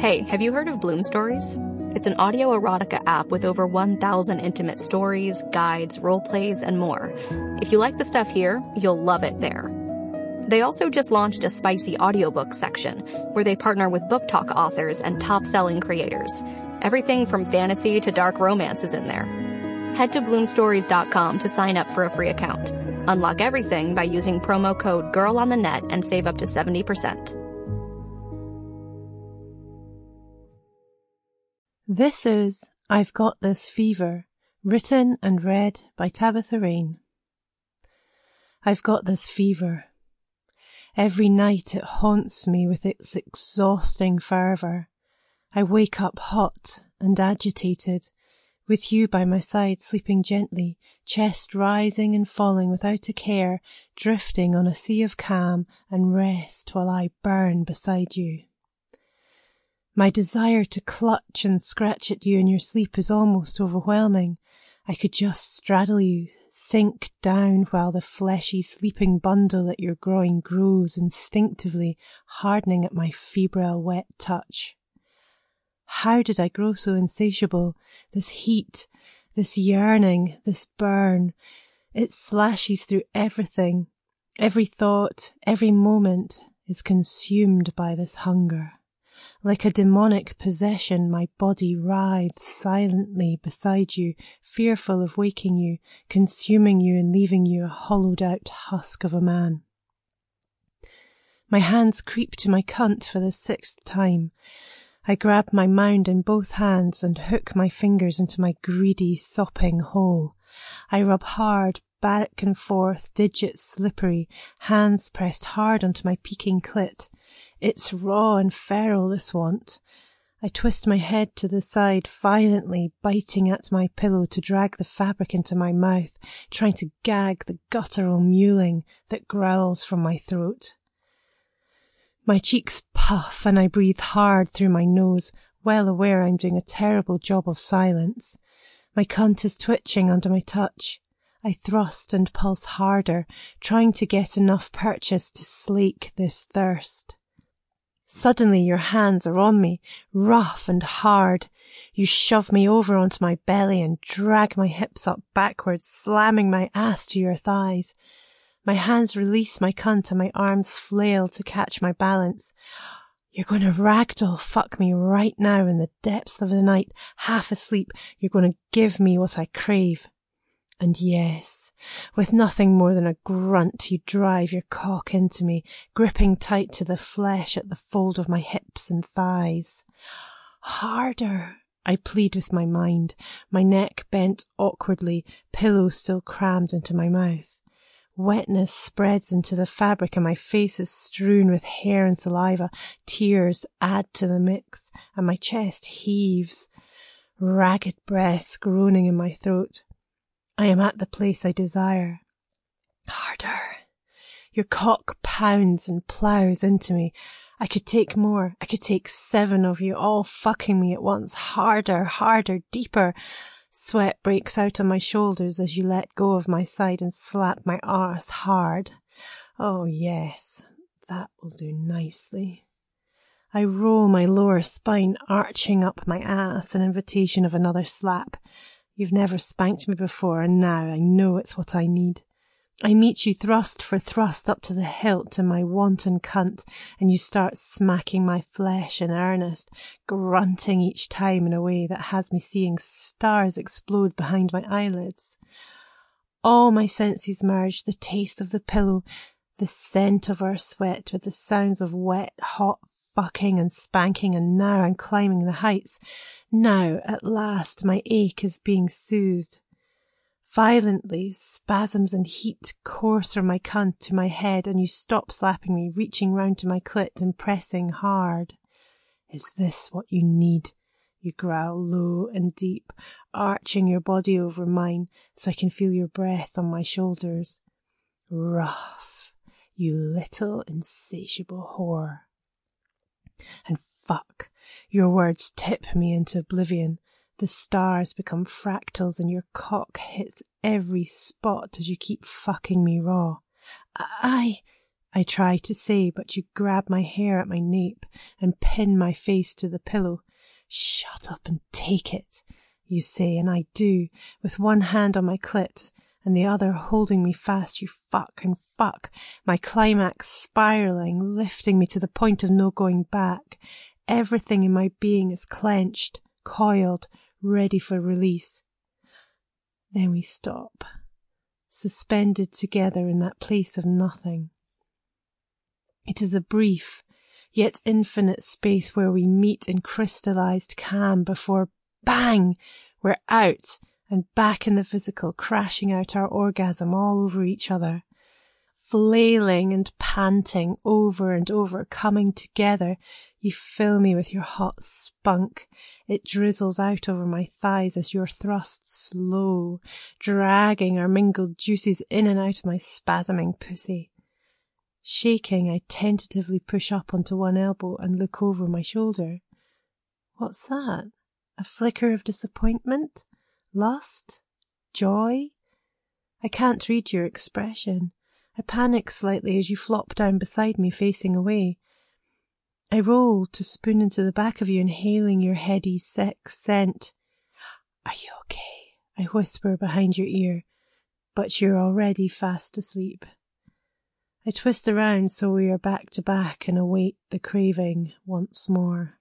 Hey, have you heard of Bloom Stories? It's an audio erotica app with over 1,000 intimate stories, guides, role plays, and more. If you like the stuff here, you'll love it there. They also just launched a spicy audiobook section where they partner with book talk authors and top-selling creators. Everything from fantasy to dark romance is in there. Head to bloomstories.com to sign up for a free account. Unlock everything by using promo code GIRLONTHENET and save up to 70%. This is I've Got This Fever, written and read by Tabitha Rain. I've got this fever. Every night it haunts me with its exhausting fervour. I wake up hot and agitated, with you by my side sleeping gently, chest rising and falling without a care, drifting on a sea of calm and rest while I burn beside you. My desire to clutch and scratch at you in your sleep is almost overwhelming. I could just straddle you, sink down while the fleshy sleeping bundle at your groin grows instinctively, hardening at my febrile wet touch. How did I grow so insatiable? This heat, this yearning, this burn, it slashes through everything. Every thought, every moment is consumed by this hunger. Like a demonic possession, my body writhes silently beside you, fearful of waking you, consuming you and leaving you a hollowed-out husk of a man. My hands creep to my cunt for the 6th time. I grab my mound in both hands and hook my fingers into my greedy, sopping hole. I rub hard, back and forth, digits slippery, hands pressed hard onto my peaking clit. It's raw and feral, this want. I twist my head to the side, violently biting at my pillow to drag the fabric into my mouth, trying to gag the guttural mewling that growls from my throat. My cheeks puff and I breathe hard through my nose, well aware I'm doing a terrible job of silence. My cunt is twitching under my touch. I thrust and pulse harder, trying to get enough purchase to slake this thirst. Suddenly your hands are on me, rough and hard. You shove me over onto my belly and drag my hips up backwards, slamming my ass to your thighs. My hands release my cunt and my arms flail to catch my balance. You're going to ragdoll fuck me right now in the depths of the night, half asleep. You're going to give me what I crave. And yes, with nothing more than a grunt, you drive your cock into me, gripping tight to the flesh at the fold of my hips and thighs. Harder, I plead with my mind, my neck bent awkwardly, pillow still crammed into my mouth. Wetness spreads into the fabric and my face is strewn with hair and saliva. Tears add to the mix and my chest heaves, ragged breaths groaning in my throat. I am at the place I desire. Harder. Your cock pounds and ploughs into me. I could take more. I could take 7 of you all fucking me at once. Harder, harder, deeper. Sweat breaks out on my shoulders as you let go of my side and slap my arse hard. Oh yes, that will do nicely. I roll my lower spine, arching up my ass, an invitation of another slap. You've never spanked me before, and now I know it's what I need. I meet you thrust for thrust up to the hilt in my wanton cunt, and you start smacking my flesh in earnest, grunting each time in a way that has me seeing stars explode behind my eyelids. All my senses merge, the taste of the pillow, the scent of our sweat with the sounds of wet, hot fucking and spanking, and now I'm climbing the heights. Now, at last, my ache is being soothed. Violently, spasms and heat course from my cunt to my head, and you stop slapping me, reaching round to my clit and pressing hard. Is this what you need? You growl low and deep, arching your body over mine so I can feel your breath on my shoulders. Rough, you little insatiable whore. And fuck, your words tip me into oblivion. The stars become fractals and your cock hits every spot as you keep fucking me raw. I try to say, but you grab my hair at my nape and pin my face to the pillow. Shut up and take it, you say, and I do, with one hand on my clit and the other holding me fast. You fuck and fuck, my climax spiralling, lifting me to the point of no going back. Everything in my being is clenched, coiled, ready for release. Then we stop, suspended together in that place of nothing. It is a brief, yet infinite space where we meet in crystallized calm before, bang, we're out and back in the physical, crashing out our orgasm all over each other. Flailing and panting over and over, coming together, you fill me with your hot spunk. It drizzles out over my thighs as your thrusts slow, dragging our mingled juices in and out of my spasming pussy. Shaking, I tentatively push up onto one elbow and look over my shoulder. What's that? A flicker of disappointment? Lust? Joy? I can't read your expression. I panic slightly as you flop down beside me, facing away. I roll to spoon into the back of you, inhaling your heady sex scent. Are you okay? I whisper behind your ear, but you're already fast asleep. I twist around so we are back to back and await the craving once more.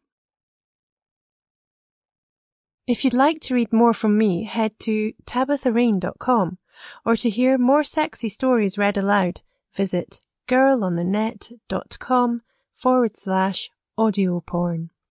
If you'd like to read more from me, head to tabitharain.com, or to hear more sexy stories read aloud, visit girlonthenet.com/audio porn.